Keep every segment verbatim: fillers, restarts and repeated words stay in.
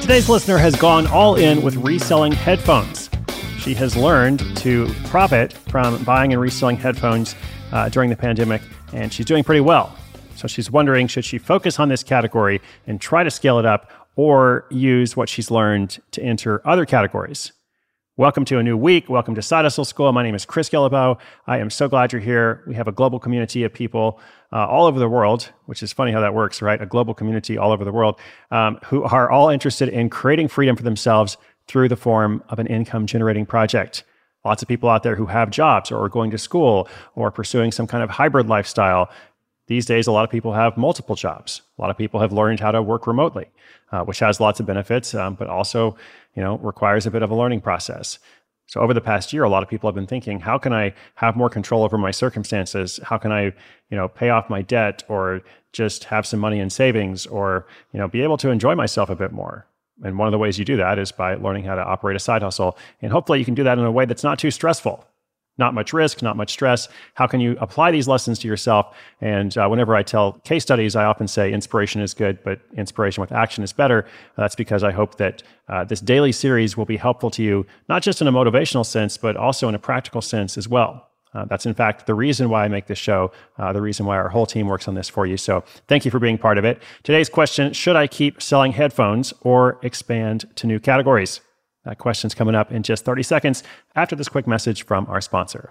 Today's listener has gone all in with reselling headphones. She has learned to profit from buying and reselling headphones uh, during the pandemic, and she's doing pretty well. So she's wondering, should she focus on this category and try to scale it up, or use what she's learned to enter other categories? Welcome to a new week. Welcome to Side Hustle School. My name is Chris Guillebeau. I am so glad you're here. We have a global community of people uh, all over the world, which is funny how that works, right? A global community all over the world um, who are all interested in creating freedom for themselves through the form of an income-generating project. Lots of people out there who have jobs or are going to school or pursuing some kind of hybrid lifestyle. These days, a lot of people have multiple jobs. A lot of people have learned how to work remotely, uh, which has lots of benefits, um, but also, you know, requires a bit of a learning process. So over the past year, a lot of people have been thinking, how can I have more control over my circumstances? How can I, you know, pay off my debt, or just have some money in savings, or, you know, be able to enjoy myself a bit more? And one of the ways you do that is by learning how to operate a side hustle. And hopefully you can do that in a way that's not too stressful. Not much risk, not much stress. How can you apply these lessons to yourself? And uh, whenever I tell case studies, I often say inspiration is good, but inspiration with action is better. That's because I hope that uh, this daily series will be helpful to you, not just in a motivational sense, but also in a practical sense as well. Uh, that's in fact the reason why I make this show, uh, the reason why our whole team works on this for you. So thank you for being part of it. Today's question: should I keep selling headphones or expand to new categories? That question's coming up in just thirty seconds after this quick message from our sponsor.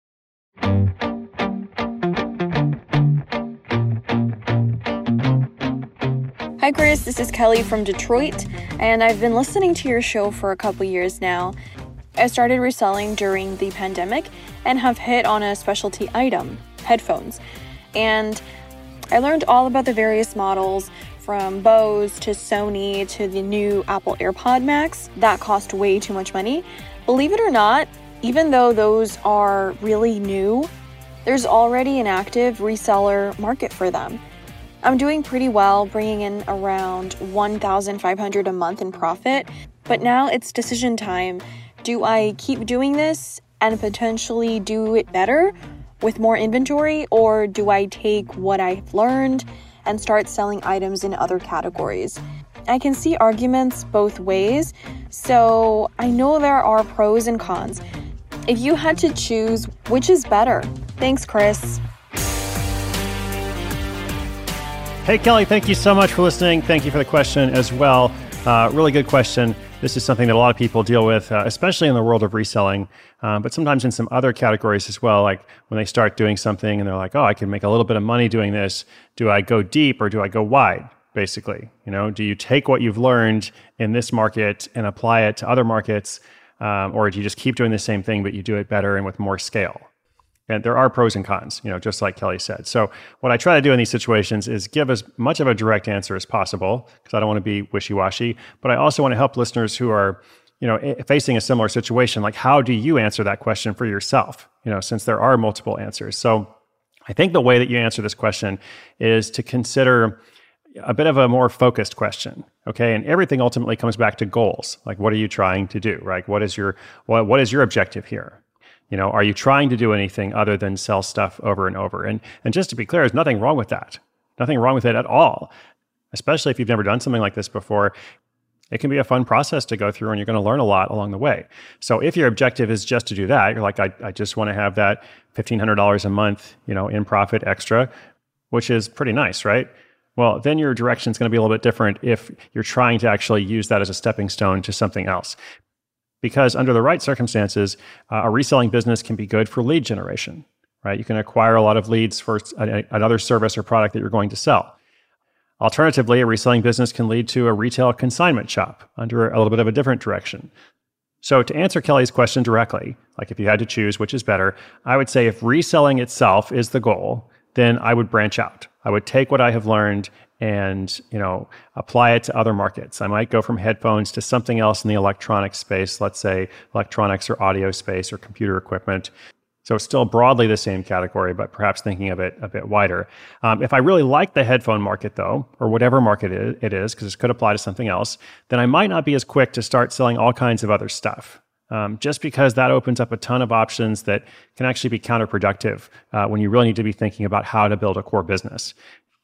Hi Chris, this is Kelly from Detroit, and I've been listening to your show for a couple years now. I started reselling during the pandemic and have hit on a specialty item, headphones. And I learned all about the various models, from Bose to Sony to the new Apple AirPod Max that cost way too much money. Believe it or not, even though those are really new, there's already an active reseller market for them. I'm doing pretty well, bringing in around one thousand five hundred dollars a month in profit, but now it's decision time. Do I keep doing this and potentially do it better with more inventory, or do I take what I've learned and start selling items in other categories? I can see arguments both ways, so I know there are pros and cons. If you had to choose, which is better? Thanks, Chris. Hey, Kelly, thank you so much for listening. Thank you for the question as well. Uh, really good question. This is something that a lot of people deal with, uh, especially in the world of reselling, um, but sometimes in some other categories as well, like when they start doing something and they're like, oh, I can make a little bit of money doing this. Do I go deep or do I go wide, basically? You know, do you take what you've learned in this market and apply it to other markets, um, or do you just keep doing the same thing, but you do it better and with more scale? And there are pros and cons, you know, just like Kelly said. So what I try to do in these situations is give as much of a direct answer as possible, because I don't want to be wishy-washy, but I also want to help listeners who are, you know, facing a similar situation. Like, how do you answer that question for yourself? You know, since there are multiple answers. So I think the way that you answer this question is to consider a bit of a more focused question, okay? And everything ultimately comes back to goals. Like, what are you trying to do, right? What is your what, what is your objective here? You know, are you trying to do anything other than sell stuff over and over? And and just to be clear, there's nothing wrong with that. Nothing wrong with it at all. Especially if you've never done something like this before. It can be a fun process to go through, and you're going to learn a lot along the way. So if your objective is just to do that, you're like, I, I just want to have that fifteen hundred dollars a month, you know, in profit extra, which is pretty nice, right? Well, then your direction is going to be a little bit different if you're trying to actually use that as a stepping stone to something else. Because under the right circumstances, uh, a reselling business can be good for lead generation, right? You can acquire a lot of leads for a, another service or product that you're going to sell. Alternatively, a reselling business can lead to a retail consignment shop under a little bit of a different direction. So to answer Kelly's question directly, like if you had to choose which is better, I would say if reselling itself is the goal, then I would branch out. I would take what I have learned and, you know, apply it to other markets. I might go from headphones to something else in the electronics space, let's say electronics or audio space or computer equipment. So it's still broadly the same category, but perhaps thinking of it a bit wider. Um, if I really like the headphone market though, or whatever market it is, because this could apply to something else, then I might not be as quick to start selling all kinds of other stuff. Um, just because that opens up a ton of options that can actually be counterproductive uh, when you really need to be thinking about how to build a core business.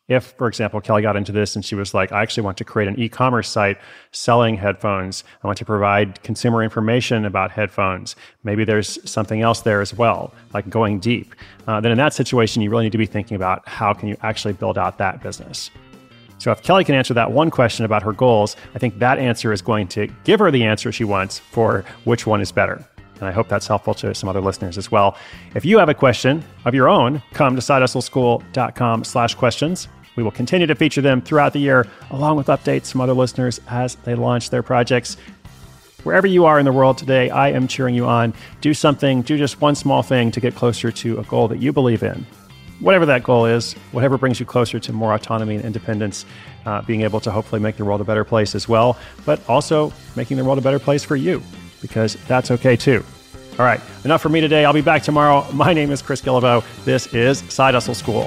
If, for example, Kelly got into this and she was like, I actually want to create an e-commerce site selling headphones. I want to provide consumer information about headphones. Maybe there's something else there as well, like going deep. Uh, then in that situation, you really need to be thinking about how can you actually build out that business. So if Kelly can answer that one question about her goals, I think that answer is going to give her the answer she wants for which one is better. And I hope that's helpful to some other listeners as well. If you have a question of your own, come to sidehustleschool.com slash questions. We will continue to feature them throughout the year, along with updates from other listeners as they launch their projects. Wherever you are in the world today, I am cheering you on. Do something, do just one small thing to get closer to a goal that you believe in. Whatever that goal is, whatever brings you closer to more autonomy and independence, uh, being able to hopefully make the world a better place as well, but also making the world a better place for you, because that's okay too. All right, enough for me today. I'll be back tomorrow. My name is Chris Guillebeau. This is Side Hustle School.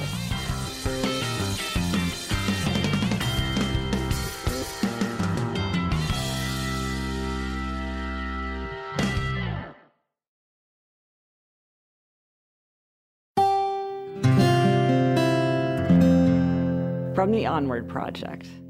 From the Onward Project.